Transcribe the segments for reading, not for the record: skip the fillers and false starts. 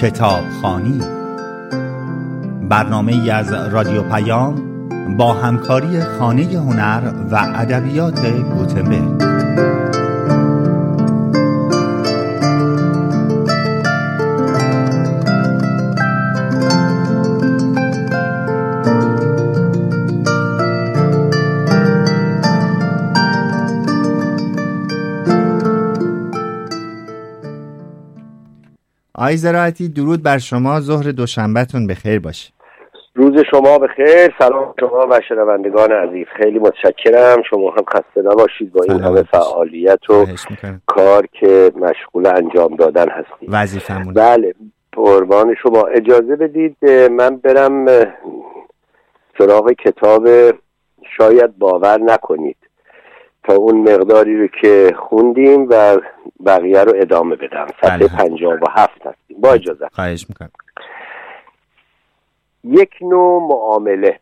کتابخوانی، برنامه‌ای از رادیو پیام با همکاری خانه هنر و ادبیات گوتنبرگ. آقای زراعتی، درود بر شما. ظهر دوشنبهتون بخیر باشه. روز شما بخیر. سلام شما و شنوندگان عزیز. خیلی متشکرم. شما هم خسته نباشید با این همه فعالیت و کار که مشغول انجام دادن هستید. وظیفه‌مون. بله، قربان شما. اجازه بدید من برم سراغ کتاب شاید باور نکنید تا اون مقداری رو که خوندیم و بقیه رو ادامه بدم. صفحه 57 هستیم. با اجازه. خواهش میکنم. یک نوع معامله.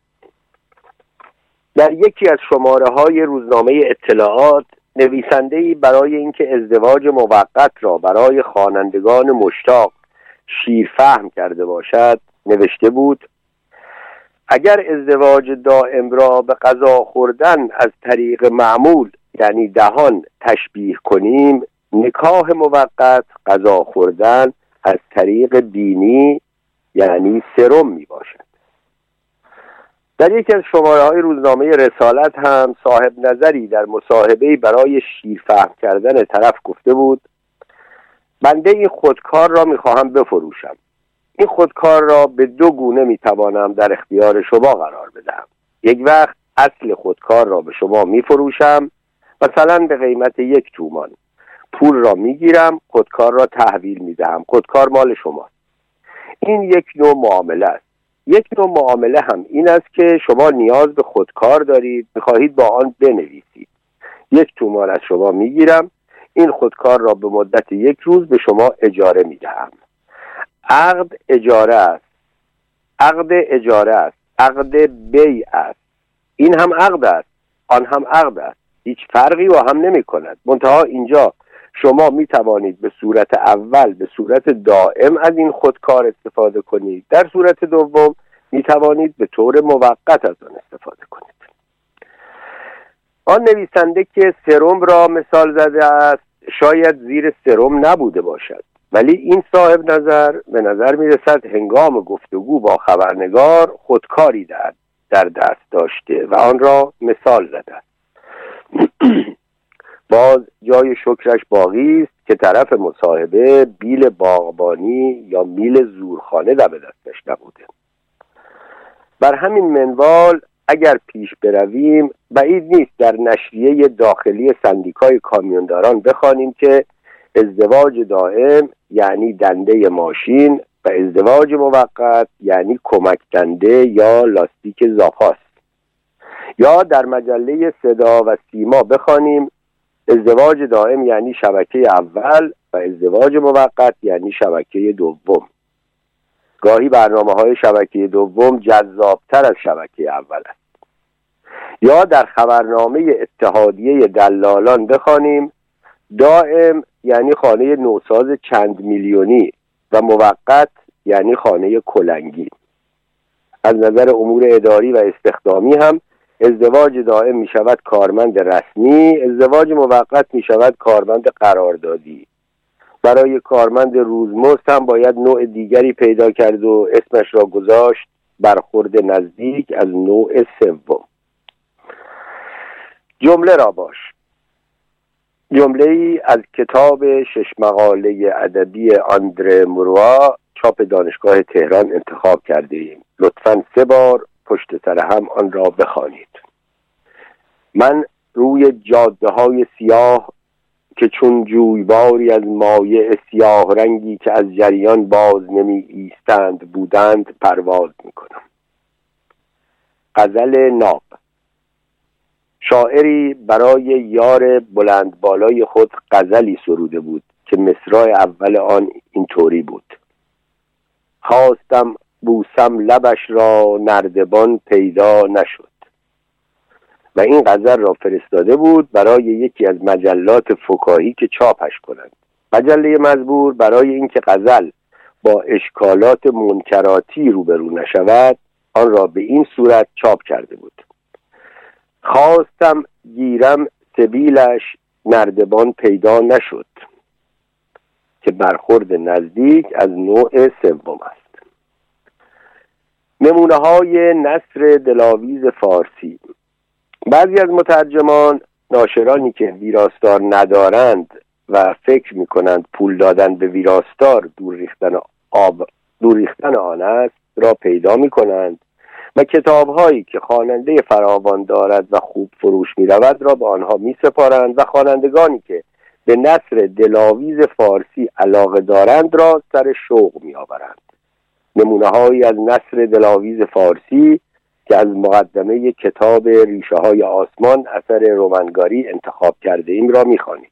در یکی از شماره‌های روزنامه اطلاعات، نویسنده‌ای برای اینکه ازدواج موقت را برای خوانندگان مشتاق شیرفهم کرده باشد نوشته بود: اگر ازدواج دائم را به غذا خوردن از طریق معمول یعنی دهان تشبیه کنیم، نکاح موقت غذا خوردن از طریق بینی یعنی سرم می باشد. در یکی از شماره‌های روزنامه رسالت هم صاحب نظری در مصاحبه‌ای برای شیرفهم کردن طرف گفته بود: بنده این خودکار را می‌خواهم بفروشم. این خودکار را به دو گونه می‌توانم در اختیار شما قرار بدهم. یک وقت اصل خودکار را به شما می‌فروشم، مثلا به قیمت 1 تومان. پول را می‌گیرم، خودکار را تحویل می‌دهم. خودکار مال شماست. این یک نوع معامله است. یک نوع معامله هم این است که شما نیاز به خودکار دارید، می‌خواهید با آن بنویسید. 1 تومان از شما می‌گیرم، این خودکار را به مدت 1 روز به شما اجاره می‌دهم. عقد اجاره است. عقد اجاره است. عقد بیع است. این هم عقد است، آن هم عقد است. هیچ فرقی با هم نمی کند. منتها اینجا شما می توانید به صورت اول به صورت دائم از این خودکار استفاده کنید. در صورت دوم می توانید به طور موقت از آن استفاده کنید. آن نویسنده که سرم را مثال زده است شاید زیر سرم نبوده باشد، ولی این صاحب نظر به نظر می رسد هنگام گفتگو با خبرنگار خودکاری در دست داشته و آن را مثال زده. باز جای شکرش باقی است که طرف مصاحبه بیل باغبانی یا میل زورخانه دم دستش نبوده. بر همین منوال اگر پیش برویم بعید نیست در نشریه داخلی سندیکای کامیونداران بخوانیم که ازدواج دائم یعنی دنده ماشین و ازدواج موقت یعنی کمک دنده یا لاستیک زاپاست. یا در مجله صدا و سیما بخوانیم ازدواج دائم یعنی شبکه اول و ازدواج موقت یعنی شبکه دوم. گاهی برنامه‌های شبکه دوم جذابتر از شبکه اول است. یا در خبرنامه اتحادیه دلالان بخوانیم دائم یعنی خانه نوساز چند میلیونی و موقت یعنی خانه کلنگی. از نظر امور اداری و استخدامی هم ازدواج دائم می شود کارمند رسمی، ازدواج موقت می شود کارمند قراردادی. برای کارمند روزمزد هم باید نوع دیگری پیدا کرد و اسمش را گذاشت برخورد نزدیک از نوع سوم. جمله را باش. جمله‌ای از کتاب 6 مقاله ادبی آندره موروا چاپ دانشگاه تهران انتخاب کرده ایم. لطفاً 3 بار پشت سر هم آن را بخوانید. من روی جاده‌های سیاه که چون جویباری از مایع سیاه رنگی که از جریان باز نمی ایستند بودند پرواز می‌کنم. غزل ناب. شاعری برای یار بلند بالای خود غزلی سروده بود که مصرع اول آن اینطوری بود: خواستم بوسم لبش را نردبان پیدا نشد. و این غزل را فرستاده بود برای یکی از مجلات فکاهی که چاپش کنند. مجله مزبور برای اینکه غزل با اشکالات منکراتی روبرو نشود آن را به این صورت چاپ کرده بود: خواستم گیرم سبیلش، نردبان پیدا نشد، که برخورد نزدیک از نوع سوم است. نمونه های نثر دلاویز فارسی. بعضی از مترجمان، ناشرانی که ویراستار ندارند و فکر می‌کنند پول دادن به ویراستار دور ریختن آن است، را پیدا می‌کنند و کتاب‌هایی که خواننده فراوان دارد و خوب فروش می‌رود را به آنها می‌سپارند و خوانندگانی که به نثر دلاویز فارسی علاقه دارند را سر شوق می‌آورند. نمونه‌هایی از نثر دلاویز فارسی که از مقدمه کتاب ریشه های آسمان اثر رومنگاری انتخاب کرده ایم را می‌خوانید.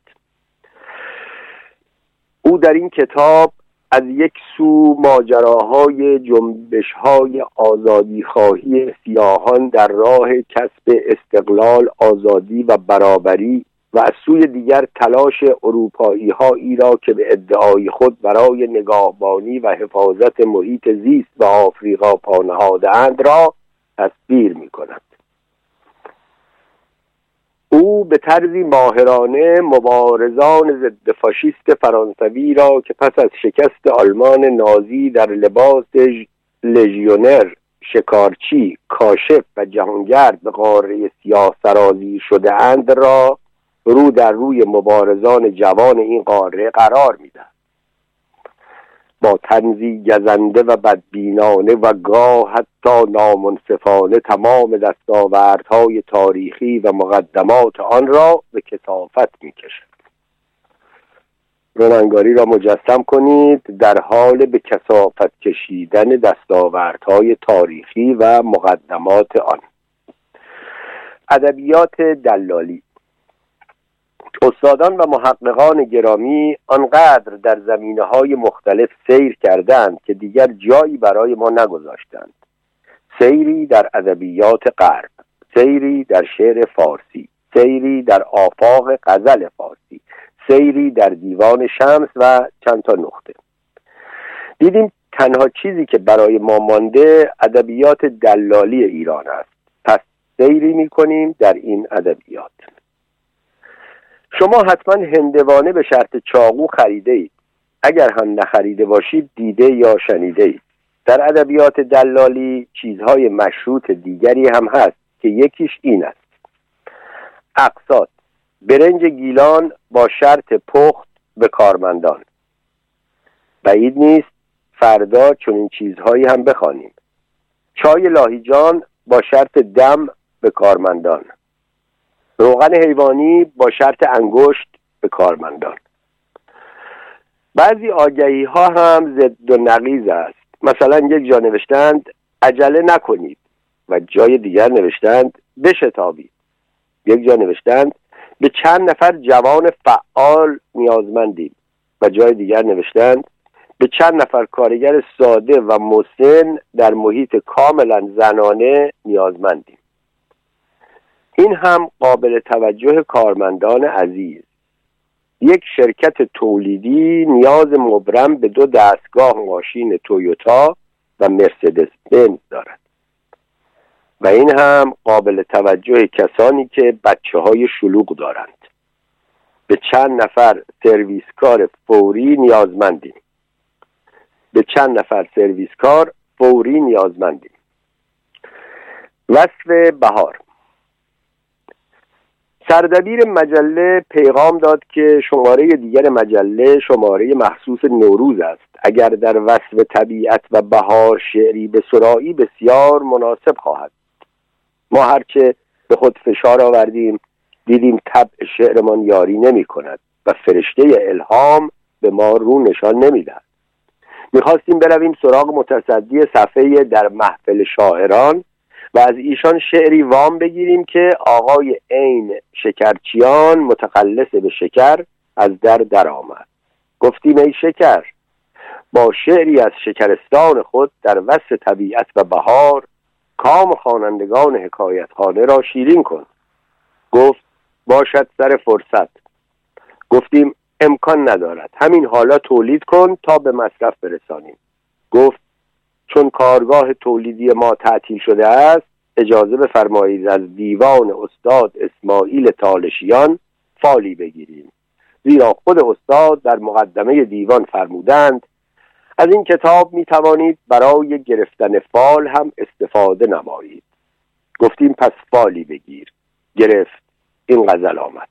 او در این کتاب از یک سو ماجراهای جنبش‌های آزادی‌خواهی سیاهان در راه کسب استقلال، آزادی و برابری و از سوی دیگر تلاش اروپایی‌هایی را که به ادعای خود برای نگهبانی و حفاظت محیط زیست و آفریقا پا نهاده‌اند را تصویر می‌کند. او به طرزی ماهرانه مبارزان ضد فاشیست فرانسوی را که پس از شکست آلمان نازی در لباس لژیونر، شکارچی، کاشف و جهانگرد به قاره سیاه سرازی شده اند را رو در روی مبارزان جوان این قاره قرار می‌دهد. با طنزی گزنده و بدبینانه و گاه حتی نامنصفانه تمام دستاوردهای تاریخی و مقدمات آن را به کثافت می‌کشد. رومنگاری را مجسم کنید در حال به کثافت کشیدن دستاوردهای تاریخی و مقدمات آن. ادبیات دلالی. استادان و محققان گرامی آنقدر در زمینه‌های مختلف سیر کردند که دیگر جایی برای ما نگذاشتند. سیری در ادبیات غرب، سیری در شعر فارسی، سیری در آفاق غزل فارسی، سیری در دیوان شمس و چند تا نقطه. دیدیم تنها چیزی که برای ما مانده ادبیات دلالی ایران است. پس سیری می‌کنیم در این ادبیات. شما حتما هندوانه به شرط چاقو خریده اید. اگر هم نخریده باشید دیده یا شنیده اید. در ادبیات دلالی چیزهای مشروط دیگری هم هست که یکیش این است: اقساط، برنج گیلان با شرط پخت به کارمندان. بعید نیست فردا چنین چیزهایی هم بخوانیم. چای لاهیجان با شرط دم به کارمندان. روغن حیوانی با شرط انگشت به کارمندان. بعضی آگهی ها هم ضد و نقیض است. مثلا یک جا نوشتند عجله نکنید و جای دیگر نوشتند بشتابید. یک جا نوشتند به چند نفر جوان فعال نیازمندیم و جای دیگر نوشتند به چند نفر کارگر ساده و مسن در محیط کاملا زنانه نیازمندیم. این هم قابل توجه کارمندان عزیز. یک شرکت تولیدی نیاز مبرم به 2 دستگاه ماشین تویوتا و مرسدس بنز دارد و این هم قابل توجه کسانی که بچه‌های شلوغ دارند. به چند نفر سرویسکار فوری نیازمندیم. به چند نفر سرویسکار فوری نیازمندیم. وصف بهار. سردبیر مجله پیغام داد که شماره دیگر مجله شماره مخصوص نوروز است. اگر در وصف طبیعت و بهار شعری به سرائی بسیار مناسب خواهد. ما هرچه به خود فشار آوردیم دیدیم طبع شعرمان یاری نمی کند و فرشته الهام به ما رو نشان نمی دهد. میخواستیم برویم سراغ متصدی صفحه در محفل شاعران و از ایشان شعری وام بگیریم که آقای عین شکرچیان متخلص به شکر از در آمد. گفتیم ای شکر، با شعری از شکرستان خود در وصف طبیعت و بهار کام خوانندگان حکایتخانه را شیرین کن. گفت باشد سر فرصت. گفتیم امکان ندارد، همین حالا تولید کن تا به مصرف برسانیم. گفت چون کارگاه تولیدی ما تعطیل شده است، اجازه بفرمایید از دیوان استاد اسماعیل تالشیان فالی بگیریم، زیرا خود استاد در مقدمه دیوان فرمودند از این کتاب می توانید برای گرفتن فال هم استفاده نمایید. گفتیم پس فالی بگیر. گرفت. این غزل آمد: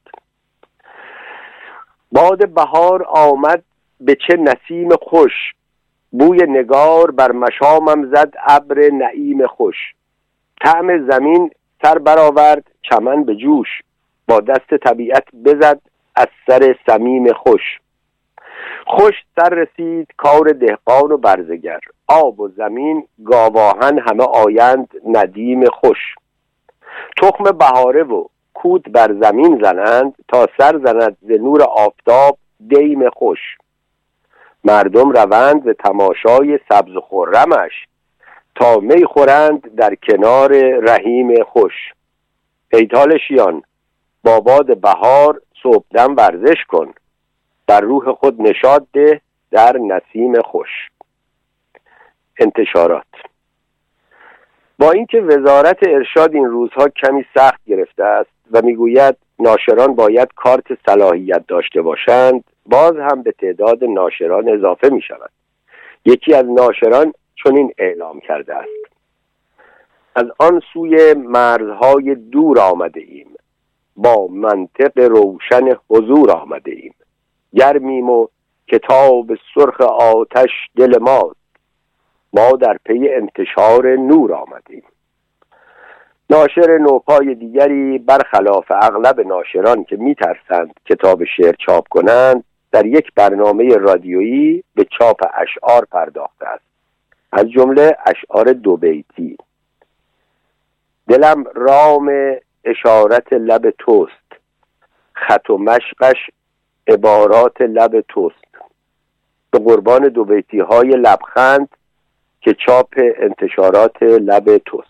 باد بهار آمد به چه نسیم خوش، بوی نگار بر مشامم زد ابر نعیم خوش. طعم زمین سر برآورد چمن به جوش، با دست طبیعت بزد از سر صمیم خوش. خوش سر رسید کار دهقان و برزگر، آب و زمین گاواهن همه آیند ندیم خوش. تخم بهاره و کود بر زمین زنند، تا سر زند ز نور آفتاب دیم خوش. مردم روند به تماشای سبز و خرمش، تا می خورند در کنار رحیم خوش. ای تالشیان با باد بهار صبحدم ورزش کن، بر روح خود نشاط ده در نسیم خوش. انتشارات. با اینکه وزارت ارشاد این روزها کمی سخت گرفته است و میگوید ناشران باید کارت صلاحیت داشته باشند، باز هم به تعداد ناشران اضافه می شود. یکی از ناشران چنین اعلام کرده است: از آن سوی مرزهای دور آمده ایم، با منطق روشن حضور آمده ایم. گرمیم و کتاب سرخ آتش دل ماست، ما در پی انتشار نور آمدیم. ناشر نوپای دیگری برخلاف اغلب ناشران که میترسند کتاب شعر چاپ کنند، در یک برنامه رادیویی به چاپ اشعار پرداخته است، از جمله اشعار دو بیتی: دلم رام اشارت لب توست، خط و مشقش عبارات لب توست. به قربان دو بیتی های لبخند که چاپ انتشارات لب توست.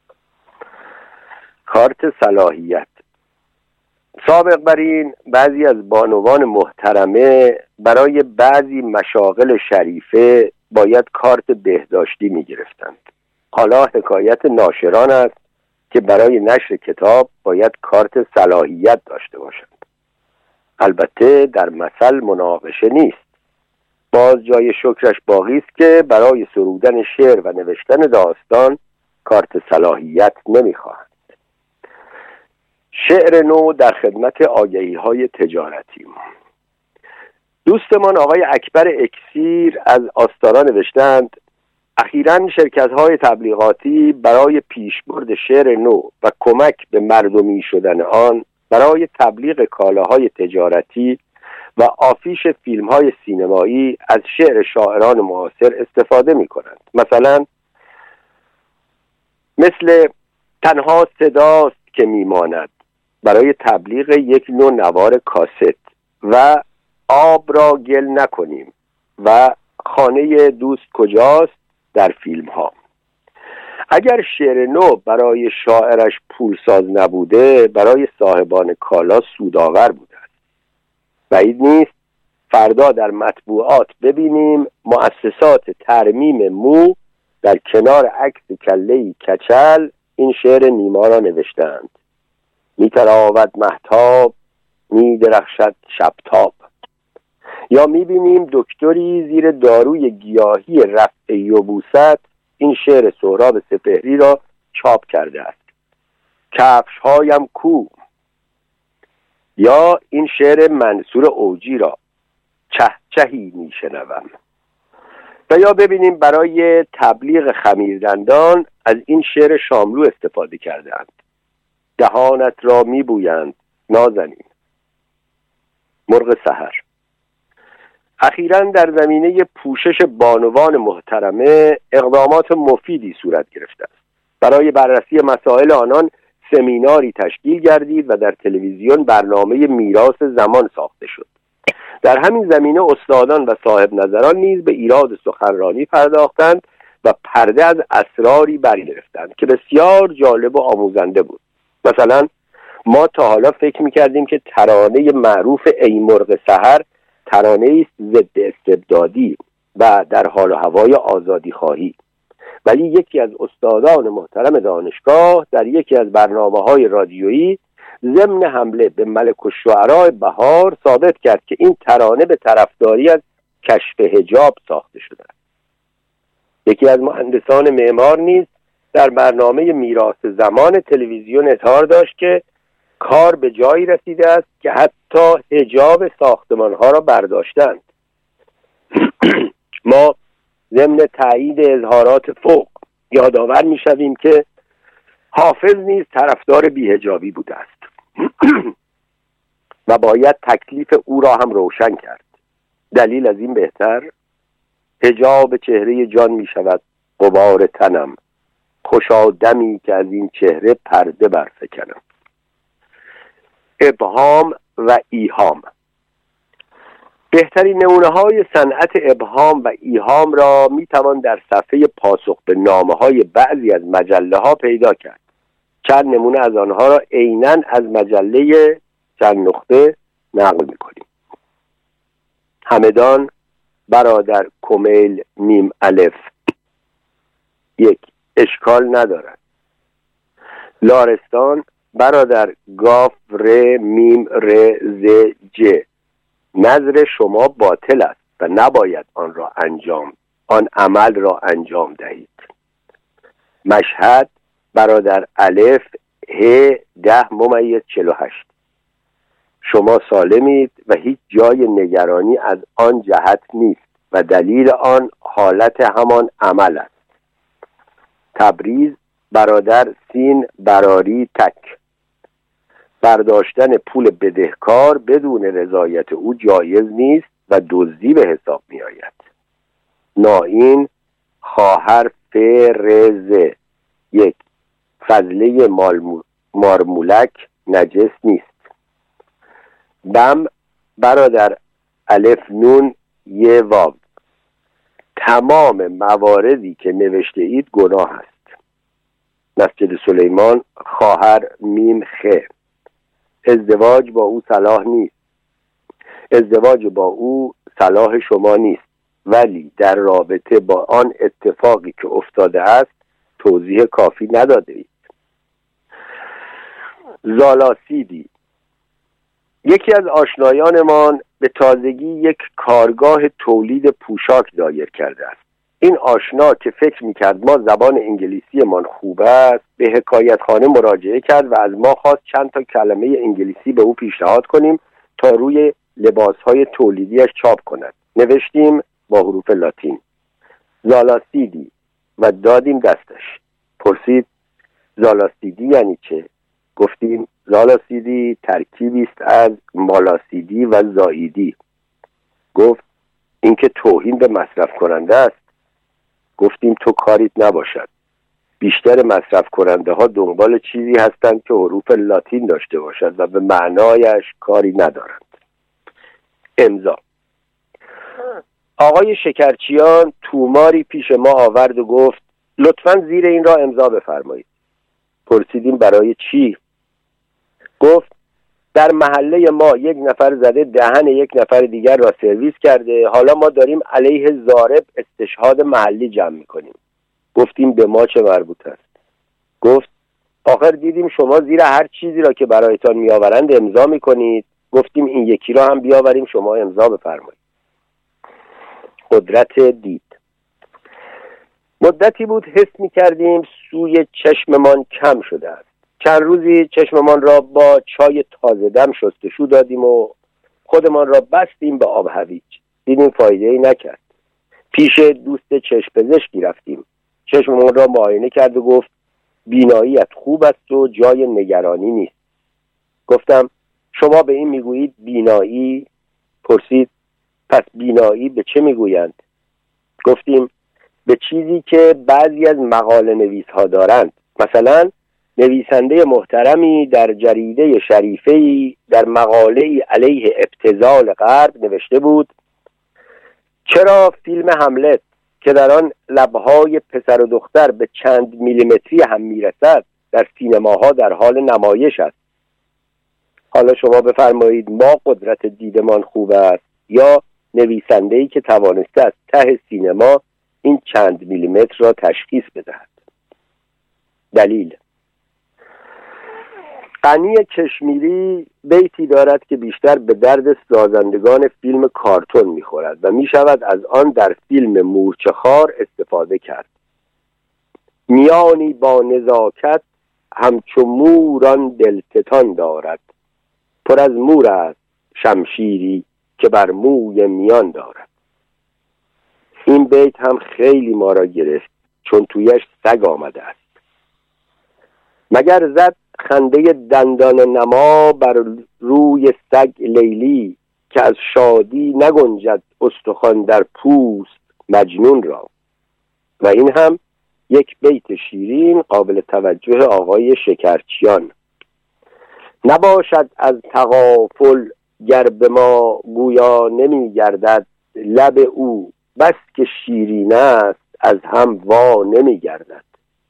کارت صلاحیت. سابق بر این بعضی از بانوان محترمه برای بعضی مشاغل شریفه باید کارت بهداشتی می گرفتند. حالا حکایت ناشران است که برای نشر کتاب باید کارت صلاحیت داشته باشند. البته در مثل مناقشه نیست. باز جای شکرش باقی است که برای سرودن شعر و نوشتن داستان کارت صلاحیت نمی‌خواهند. شعر نو در خدمت آگهی‌های تجارتی. دوستمان آقای اکبر اکسیر از آستارا نوشتند: اخیراً شرکت‌های تبلیغاتی برای پیشبرد شعر نو و کمک به مردمی شدن آن برای تبلیغ کالاهای تجارتی و آفیش فیلم‌های سینمایی از شعر شاعران معاصر استفاده می‌کنند. مثلا مثل تنها صداست که میماند برای تبلیغ یک نوع نوار کاست و آب را گل نکنیم و خانه دوست کجاست در فیلم‌ها. اگر شعر نو برای شاعرش پولساز نبوده، برای صاحبان کالا سودآور بوده است. بعید نیست فردا در مطبوعات ببینیم مؤسسات ترمیم مو در کنار عکس کله‌ای کچل این شعر نیما را نوشتند: می‌تراود مهتاب، می‌درخشد شبتاب. یا می‌بینیم دکتری زیر داروی گیاهی رفع یبوست این شعر سهراب سپهری را چاپ کرده است: کفش‌هایم کو. یا این شعر منصور اوجی را: چهچهی میشنوم. و یا ببینیم برای تبلیغ خمیردندان از این شعر شاملو استفاده کردند: دهانت را میبویند نازنین. مرغ سحر. اخیراً در زمینه پوشش بانوان محترمه اقدامات مفیدی صورت گرفته است. برای بررسی مسائل آنان سمیناری تشکیل گردید و در تلویزیون برنامه میراث زمان ساخته شد. در همین زمینه استادان و صاحب نظران نیز به ایراد سخنرانی پرداختند و پرده از اسراری برگرفتند که بسیار جالب و آموزنده بود. مثلا ما تا حالا فکر می‌کردیم که ترانه معروف ای مرغ سحر ترانه‌ای است ضد استبدادی و در حال و هوای آزادی خواهی. ولی یکی از استادان محترم دانشگاه در یکی از برنامه‌های رادیویی ضمن حمله به ملک الشعراء بهار ثابت کرد که این ترانه به طرفداری از کشف حجاب ساخته شده است. یکی از مهندسان معمار نیز در برنامه میراث زمان تلویزیون اظهار داشت که کار به جایی رسیده است که حتی حجاب ساختمان‌ها را برداشتند. ما ضمن تایید اظهارات فوق یادآور می‌شویم که حافظ نیز طرفدار بی‌حجابی بوده است و باید تکلیف او را هم روشن کرد. دلیل از این بهتر، حجاب چهره جان می‌شود غبار تنم، خوشا دمی که از این چهره پرده برفکنم. ابهام و ایهام. بهترین نمونه‌های صنعت ابهام و ایهام را می‌توان در صفحه پاسخ به نامه‌های بعضی از مجله‌ها پیدا کرد. چند نمونه از آنها را عیناً از مجله چند نقطه نقل می‌کنیم. همدان برادر کمیل میم الف، یک، اشکال ندارد. لارستان برادر گاف ر میم ر ز ج، نظر شما باطل است و نباید آن عمل را انجام دهید. مشهد برادر الف ه 10-48، شما سالمید و هیچ جای نگرانی از آن جهت نیست و دلیل آن حالت همان عمل است. تبریز برادر سین براری تک، برداشتن پول بدهکار بدون رضایت او جایز نیست و دزدی به حساب می آید. نائین خواهر فرز، یک، فضله مارمولک نجس نیست. بم برادر الف نون یه واو، تمام مواردی که نوشته اید گناه است. مسجد سلیمان خواهر میم خ، ازدواج با او صلاح نیست. ازدواج با او صلاح شما نیست، ولی در رابطه با آن اتفاقی که افتاده است توضیح کافی نداده اید. زالاسیدی، یکی از آشنایانمان به تازگی یک کارگاه تولید پوشاک دایر کرده است. این آشنا که فکر میکرد ما زبان انگلیسی من خوب است به حکایتخانه مراجعه کرد و از ما خواست چند تا کلمه انگلیسی به او پیشنهاد کنیم تا روی لباسهای تولیدیش چاپ کند. نوشتیم با حروف لاتین زالاسیدی و دادیم دستش. پرسید زالاسیدی یعنی چه؟ گفتیم زالاسیدی ترکیبی است از مالاسیدی و زائیدی. گفت این که توهین به مصرف کننده است. گفتیم تو کاریت نباشد، بیشتر مصرف کننده ها دنبال چیزی هستند که حروف لاتین داشته باشد و به معنایش کاری ندارند. امضا. آقای شکرچیان توماری پیش ما آورد و گفت لطفاً زیر این را امضا بفرمایید. پرسیدیم برای چی؟ گفت در محله ما یک نفر زده دهن یک نفر دیگر را سرویس کرده، حالا ما داریم علیه ضارب استشهاد محلی جمع میکنیم. گفتیم به ما چه مربوط است؟ گفت آخر دیدیم شما زیر هر چیزی را که برایتان میآورند امضا میکنید، گفتیم این یکی را هم بیاوریم شما امضا بفرمایید. قدرت دید. مدتی بود حس میکردیم سوی چشممان کم شده است. چند روزی چشممان را با چای تازه دم شستشو دادیم و خودمان را بستیم به آب هویج. دیدیم فایده‌ای نکرد. پیش دوست چشم پزشکی رفتیم. چشممان را معاینه کرد و گفت بیناییت خوب است و جای نگرانی نیست. گفتم شما به این میگویید بینایی؟ پرسید پس بینایی به چه میگویند؟ گفتیم به چیزی که بعضی از مقاله نویس‌ها دارند. مثلا نویسنده محترمی در جریده شریفه‌ای در مقاله‌ای علیه ابتذال غرب نوشته بود چرا فیلم هملت که در آن لب‌های پسر و دختر به چند میلیمتری هم میرسد در سینماها در حال نمایش است. حالا شما بفرمایید ما قدرت دیدمان خوب است یا نویسنده‌ای که توانسته از ته سینما این چند میلیمتر را تشخیص بدهد. دلیل: غنی کشمیری بیتی دارد که بیشتر به درد سازندگان فیلم کارتون می‌خورد و می‌شود از آن در فیلم مورچه‌خوار استفاده کرد. میانی با نزاکت همچو موران دلستان دارد، پر از مور است شمشیری که بر موی میان دارد. این بیت هم خیلی ما را گرفت چون تویش سگ آمده است. مگر زد خنده دندان نما بر روی سگ لیلی، که از شادی نگنجد استخوان در پوست مجنون را. و این هم یک بیت شیرین قابل توجه آقای شکرچیان: نباشد از تغافل گر به ما گویا نمی گردد، لب او بس که شیرین است از هم وا نمی گردد.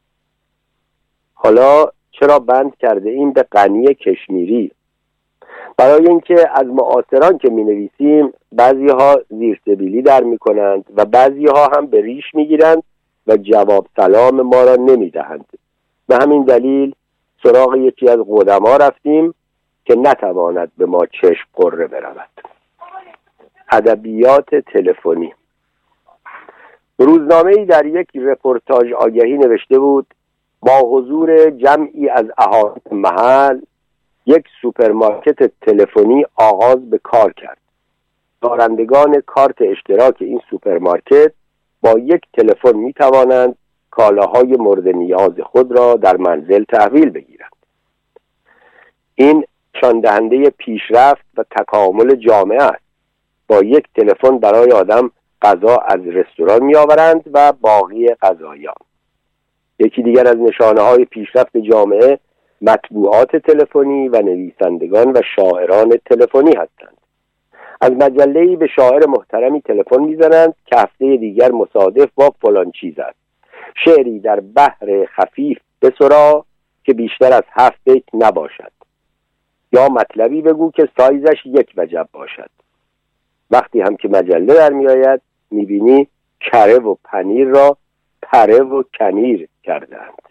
حالا چرا بند کرده این به غنی کشمیری؟ برای اینکه از معاصران که می نویسیم بعضی ها زیرسبیلی در می کنند و بعضی ها هم به ریش می گیرند و جواب سلام ما را نمی دهند. به همین دلیل سراغ یکی از قدما رفتیم که نتواند به ما چشم قره برود. ادبیات تلفنی. روزنامه‌ای در یک رپورتاژ آگهی نوشته بود با حضور جمعی از اهالی محل یک سوپرمارکت تلفنی آغاز به کار کرد. دارندگان کارت اشتراک این سوپرمارکت با یک تلفن می توانند کالاهای مورد نیاز خود را در منزل تحویل بگیرند. این نشان دهنده پیشرفت و تکامل جامعه است. با یک تلفن برای آدم غذا از رستوران می آورند و باقی غذایان. یکی دیگر از نشانه‌های پیشرفت جامعه مطبوعات تلفنی و نویسندگان و شاعران تلفنی هستند. از مجله‌ای به شاعر محترمی تلفن می‌زنند که هفته دیگر مصادف با فلان چیز است. شعری در بحر خفیف بسرا که بیشتر از 7 بیت نباشد، یا مطلبی بگو که سایزش 1 وجب باشد. وقتی هم که مجله در می‌آید می‌بینی کره و پنیر را پره و کنیر کردند.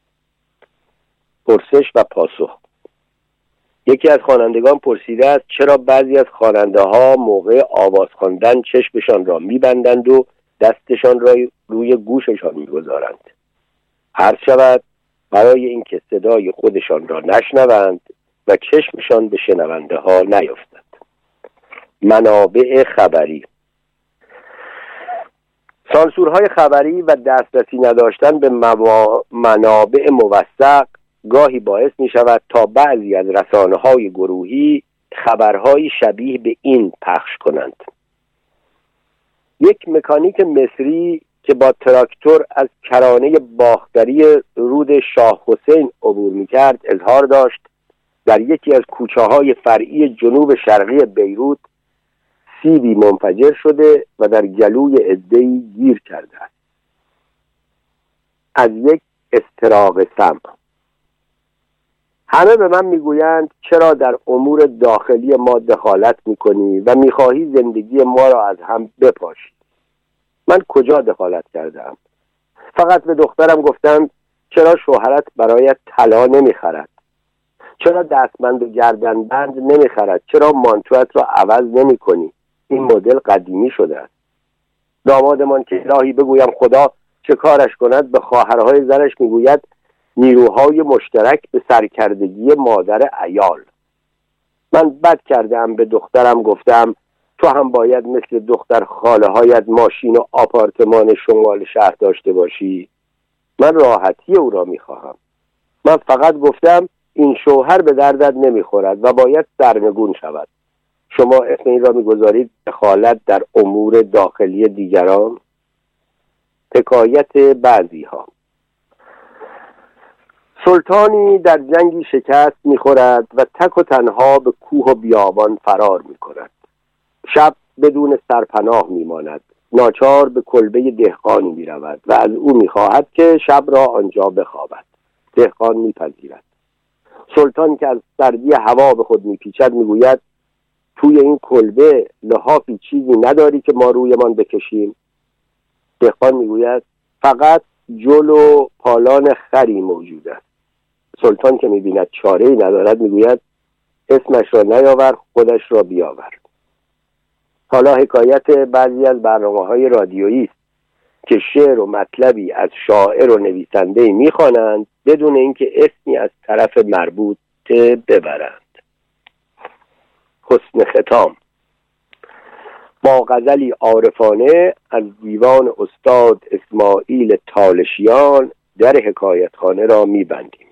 پرسش و پاسخ. یکی از خوانندگان پرسیده است چرا بعضی از خواننده ها موقع آواز خواندن چشمشان را میبندند و دستشان را روی گوششان میگذارند. عرض شود برای اینکه صدای خودشان را نشنوند و چشمشان به شنونده ها نیفتد. منابع خبری. سانسورهای خبری و دسترسی نداشتن به منابع موثق گاهی باعث می شود تا بعضی از رسانه‌های گروهی خبرهای شبیه به این پخش کنند. یک مکانیک مصری که با تراکتور از کرانه باختری رود شاه حسین عبور می کرد اظهار داشت در یکی از کوچه‌های فرعی جنوب شرقی بیروت سیبی منفجر شده و در گلوی عده‌ای گیر کرده است. از یک استراق سم. همه به من میگویند چرا در امور داخلی ما دخالت میکنی و میخواهی زندگی ما را از هم بپاشی. من کجا دخالت کردم؟ فقط به دخترم گفتم چرا شوهرت برایت طلا نمیخرد؟ چرا دستبند و گردنبند نمیخرد؟ چرا مانتوات را عوض نمیکنی؟ این مدل قدیمی شده است. دامادمان که الهی بگویم خدا چه کارش کند به خواهرهای زنش میگوید نیروهای مشترک به سرکردگی مادر عیال. من بد کردم به دخترم گفتم تو هم باید مثل دختر خاله هایت ماشین و آپارتمان شمال شهر داشته باشی. من راحتی او را میخواهم. من فقط گفتم این شوهر به دردت نمیخورد و باید سرنگون شود. شما اسم این را میگذارید دخالت در امور داخلی دیگران. حکایت بعضی ها. سلطانی در جنگی شکست میخورد و تک و تنها به کوه و بیابان فرار میکند. شب بدون سرپناه میماند. ناچار به کلبه دهقانی میرود و از او میخواهد که شب را آنجا بخوابد. دهقان میپذیرد. سلطان که از سردی هوا به خود میپیچد میگوید توی این کلبه لحافی چیزی نداری که ما رویمان بکشیم؟ دهقان میگوید فقط جل و پالان خری موجود است. سلطان که میبیند چاره‌ای ندارد میگوید اسمش را نیاور، خودش را بیاور. حالا حکایت بعضی از برنامه‌های رادیویی است که شعر و مطلبی از شاعر و نویسنده میخوانند بدون اینکه اسمی از طرف مربوط ببرند. حسن ختام با غزلی عارفانه از دیوان استاد اسماعیل تالشیان در حکایتخانه را میبندیم.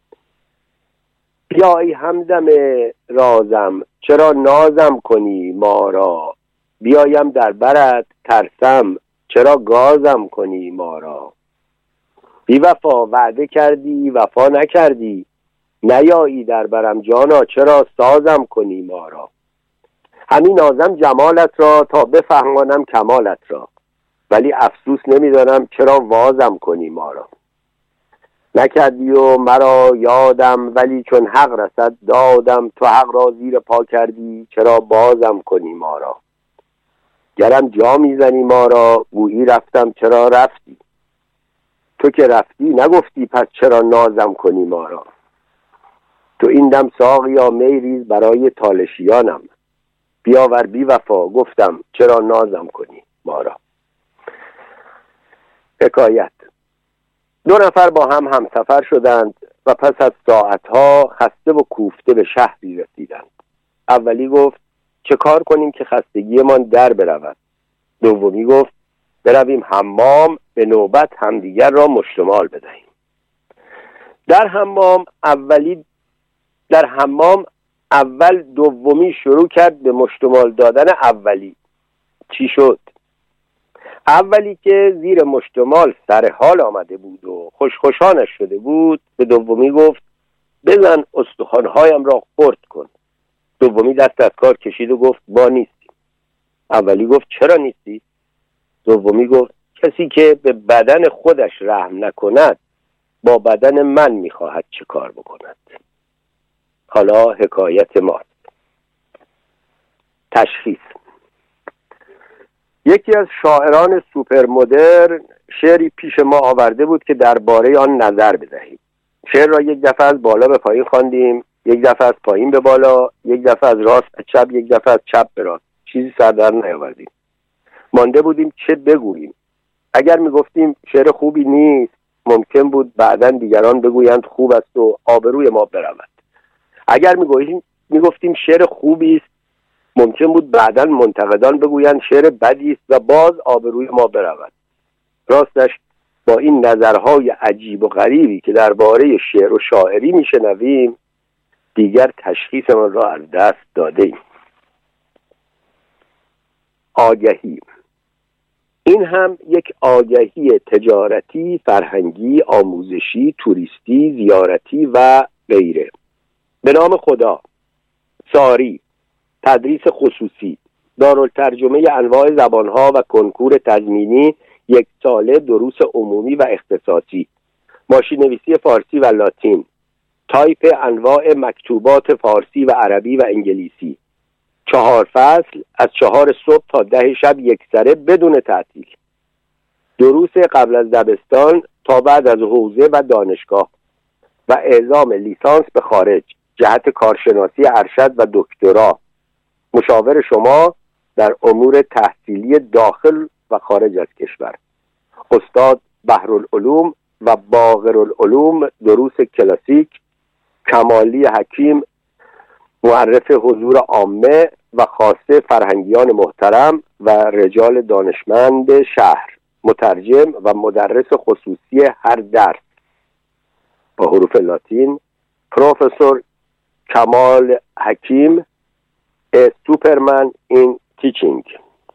بیای همدم رازم چرا نازم کنی ما را، بیایم در برت ترسم چرا گازم کنی ما را. بی وفا وعده کردی وفا نکردی، نیایی در برم جانا چرا سازم کنی ما را. همین نازم جمالت را تا بفهمانم کمالت را، ولی افسوس نمیدانم چرا وازم کنی ما را. نکردی و مرا یادم، ولی چون حق رسد دادم، تو حق را زیر پا کردی چرا بازم کنی ما را. گرم جا میزنی ما را، گویی رفتم چرا رفتی، تو که رفتی نگفتی پس چرا نازم کنی ما را. تو این دم ساقیا می ریز برای تالشیانم، بیاور بی وفا گفتم چرا نازم کنی ما را. حکایت: دو نفر با هم همسفر شدند و پس از ساعتها خسته و کوفته به شهری رسیدند. اولی گفت چه کار کنیم که خستگیمان در برود؟ دومی گفت برویم حمام، به نوبت همدیگر را مشتمال بدهیم. در حمام اول دومی شروع کرد به مشتمال دادن اولی. چی شد؟ اولی که زیر مشتمال سر حال آمده بود و خوشخوشانش شده بود به دومی گفت بزن استخوانهایم را خرد کن. دومی دست از کار کشید و گفت با نیستی. اولی گفت چرا نیستی؟ دومی گفت کسی که به بدن خودش رحم نکند با بدن من میخواهد چه کار بکند. حالا حکایت ماست. تشخیص: یکی از شاعران سوپر مدرن شعری پیش ما آورده بود که درباره آن نظر بدهیم. شعر را یک دفعه از بالا به پایین خواندیم، یک دفعه از پایین به بالا، یک دفعه از راست به چپ، یک دفعه از چپ به راست. چیزی سر در نیاوردیم. مانده بودیم چه بگوییم. اگر میگفتیم شعر خوبی نیست ممکن بود بعداً دیگران بگویند خوب است و آبروی ما برود. اگر میگفتیم شعر خوبی است ممکن بود بعداً منتقدان بگویند شعر بدی است و باز آبروی ما برود. راستش با این نظرهای عجیب و غریبی که درباره شعر و شاعری میشنویم دیگر تشخیصمان را از دست دادیم. آگهی: این هم یک آگهی تجارتی، فرهنگی، آموزشی، توریستی، زیارتی و غیره. به نام خدا. ساری، تدریس خصوصی، دارالترجمه انواع زبانها و کنکور تضمینی 1 ساله، دروس عمومی و اختصاصی، ماشین نویسی فارسی و لاتین، تایپ انواع مکتوبات فارسی و عربی و انگلیسی، 4 فصل از 4 صبح تا 10 شب یکسره بدون تعطیل، دروس قبل از دبستان تا بعد از حوزه و دانشگاه و اعزام لیسانس به خارج جهت کارشناسی ارشد و دکترا. مشاور شما در امور تحصیلی داخل و خارج از کشور. استاد بحرالعلوم و باقرالعلوم دروس کلاسیک. کمالی حکیم معرف حضور عامه و خاصه فرهنگیان محترم و رجال دانشمند شهر. مترجم و مدرس خصوصی هر درس. با حروف لاتین: پروفسور کمال حکیم، سوپرمن این تیچینگ.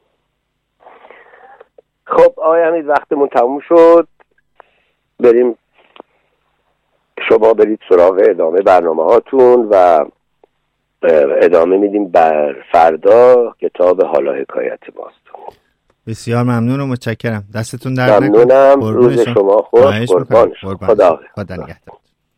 خب آقای حمید وقتمون تموم شد، بریم شما برید سراغ ادامه برنامه هاتون و ادامه میدیم بر فردا کتاب حالا حکایت ماست. بسیار ممنون و متشکرم. دستتون درد نکنه. ممنونم. روز شما خوش. قربان. خدا نگهدار.